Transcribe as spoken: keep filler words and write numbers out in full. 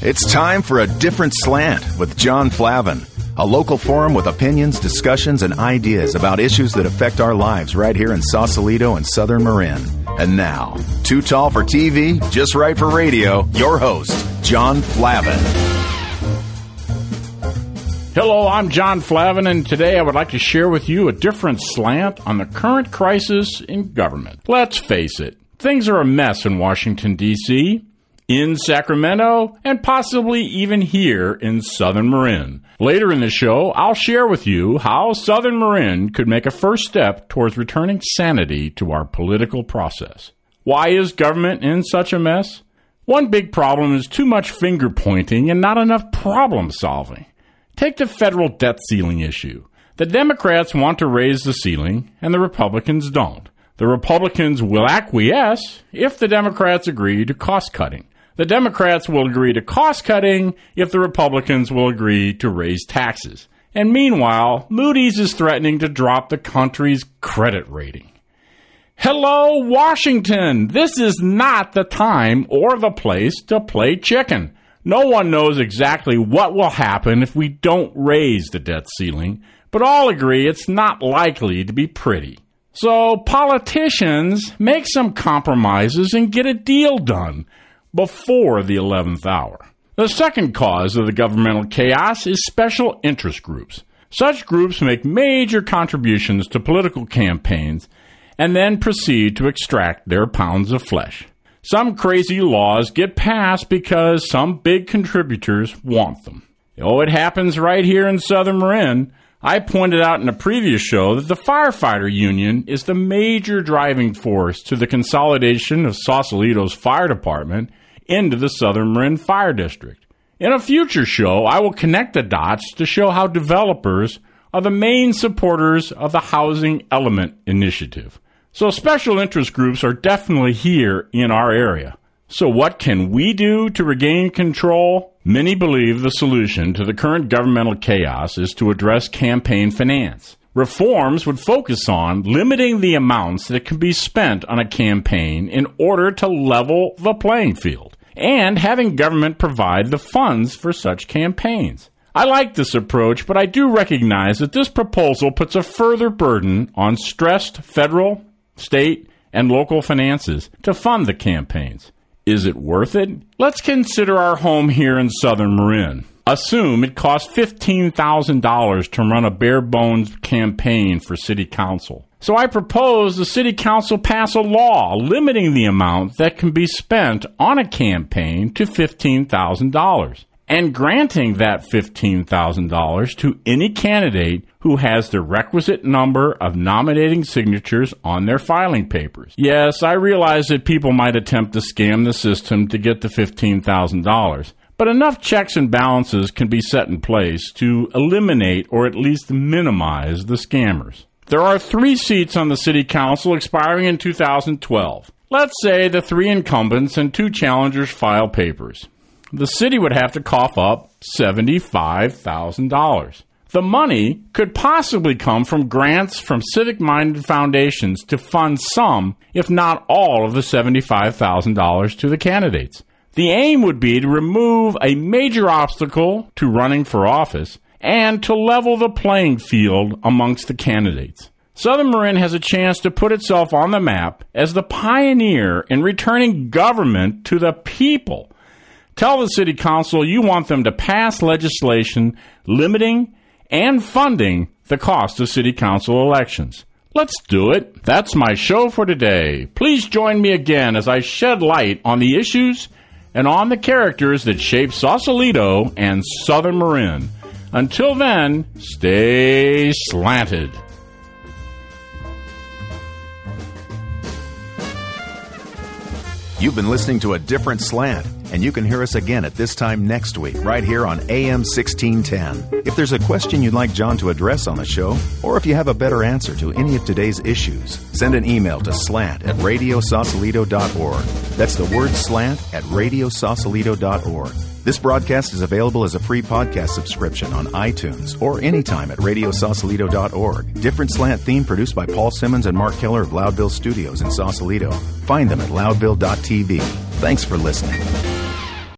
It's time for A Different Slant with John Flavin, a local forum with opinions, discussions, and ideas about issues that affect our lives right here in Sausalito and Southern Marin. And now, too tall for T V, just right for radio, your host, John Flavin. Hello, I'm John Flavin, and today I would like to share with you a different slant on the current crisis in government. Let's face it, things are a mess in Washington, D C, in Sacramento, and possibly even here in Southern Marin. Later in the show, I'll share with you how Southern Marin could make a first step towards returning sanity to our political process. Why is government in such a mess? One big problem is too much finger-pointing and not enough problem-solving. Take the federal debt ceiling issue. The Democrats want to raise the ceiling, and the Republicans don't. The Republicans will acquiesce if the Democrats agree to cost-cutting. The Democrats will agree to cost-cutting if the Republicans will agree to raise taxes. And meanwhile, Moody's is threatening to drop the country's credit rating. Hello, Washington! This is not the time or the place to play chicken. No one knows exactly what will happen if we don't raise the debt ceiling, but all agree it's not likely to be pretty. So politicians make some compromises and get a deal done before the eleventh hour. The second cause of the governmental chaos is special interest groups. Such groups make major contributions to political campaigns and then proceed to extract their pounds of flesh. Some crazy laws get passed because some big contributors want them. Oh, it happens right here in Southern Marin. I pointed out in a previous show that the firefighter union is the major driving force to the consolidation of Sausalito's fire department into the Southern Marin Fire District. In a future show, I will connect the dots to show how developers are the main supporters of the Housing Element Initiative. So special interest groups are definitely here in our area. So what can we do to regain control? Many believe the solution to the current governmental chaos is to address campaign finance. Reforms would focus on limiting the amounts that can be spent on a campaign in order to level the playing field, and having government provide the funds for such campaigns. I like this approach, but I do recognize that this proposal puts a further burden on stressed federal, state, and local finances to fund the campaigns. Is it worth it? Let's consider our home here in Southern Marin. Assume it costs fifteen thousand dollars to run a bare-bones campaign for city council. So I propose the city council pass a law limiting the amount that can be spent on a campaign to fifteen thousand dollars, and granting that fifteen thousand dollars to any candidate who has the requisite number of nominating signatures on their filing papers. Yes, I realize that people might attempt to scam the system to get the fifteen thousand dollars, but enough checks and balances can be set in place to eliminate or at least minimize the scammers. There are three seats on the city council expiring in two thousand twelve. Let's say the three incumbents and two challengers file papers. The city would have to cough up seventy-five thousand dollars. The money could possibly come from grants from civic-minded foundations to fund some, if not all, of the seventy-five thousand dollars to the candidates. The aim would be to remove a major obstacle to running for office and to level the playing field amongst the candidates. Southern Marin has a chance to put itself on the map as the pioneer in returning government to the people. Tell the city council you want them to pass legislation limiting and funding the cost of city council elections. Let's do it. That's my show for today. Please join me again as I shed light on the issues and on the characters that shape Sausalito and Southern Marin. Until then, stay slanted. You've been listening to A Different Slant, and you can hear us again at this time next week, right here on A M sixteen ten. If there's a question you'd like John to address on the show, or if you have a better answer to any of today's issues, send an email to slant at radio sausalito dot org. That's the word slant at radio sausalito dot org. This broadcast is available as a free podcast subscription on iTunes or anytime at radio sausalito dot org. Different Slant theme produced by Paul Simmons and Mark Keller of Loudville Studios in Sausalito. Find them at loudville dot t v. Thanks for listening.